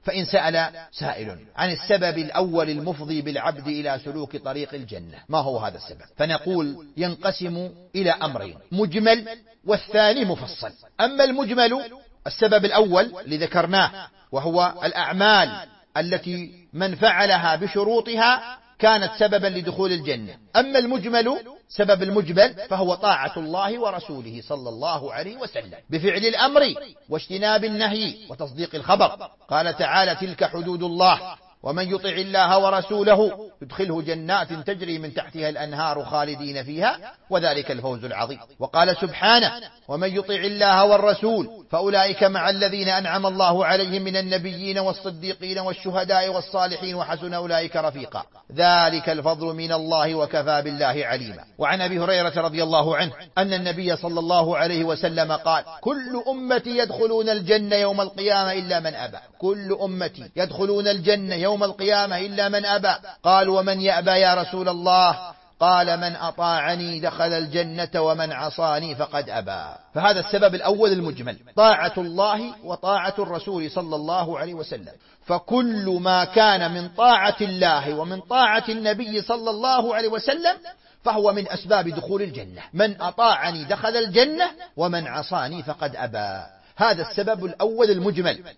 فإن سأل سائل عن السبب الأول المفضي بالعبد إلى سلوك طريق الجنة، ما هو هذا السبب؟ فنقول ينقسم إلى أمرين: مجمل والثاني مفصل. أما المجمل السبب الأول لذكرناه، وهو الأعمال التي من فعلها بشروطها كانت سببا لدخول الجنة. أما المجمل، سبب المجمل، فهو طاعة الله ورسوله صلى الله عليه وسلم بفعل الأمر واجتناب النهي وتصديق الخبر. قال تعالى: تلك حدود الله ومن يطع الله ورسوله يدخله جنات تجري من تحتها الأنهار خالدين فيها وذلك الفوز العظيم. وقال سبحانه: ومن يطع الله والرسول فأولئك مع الذين أنعم الله عليهم من النبيين والصديقين والشهداء والصالحين وحسن أولئك رفيقا ذلك الفضل من الله وكفى بالله عليما. وعن أبي هريرة رضي الله عنه أن النبي صلى الله عليه وسلم قال: كل أمتي يدخلون الجنة يوم القيامة إلا من أبى. كل أمتي يدخلون الجنة يوم القيامة إلا من أبى. قال: ومن يأبى يا رسول الله؟ قال: من أطاعني دخل الجنة ومن عصاني فقد أبى. فهذا السبب الأول المجمل، طاعة الله وطاعة الرسول صلى الله عليه وسلم. فكل ما كان من طاعة الله ومن طاعة النبي صلى الله عليه وسلم فهو من أسباب دخول الجنة. من أطاعني دخل الجنة ومن عصاني فقد أبى. هذا السبب الأول المجمل.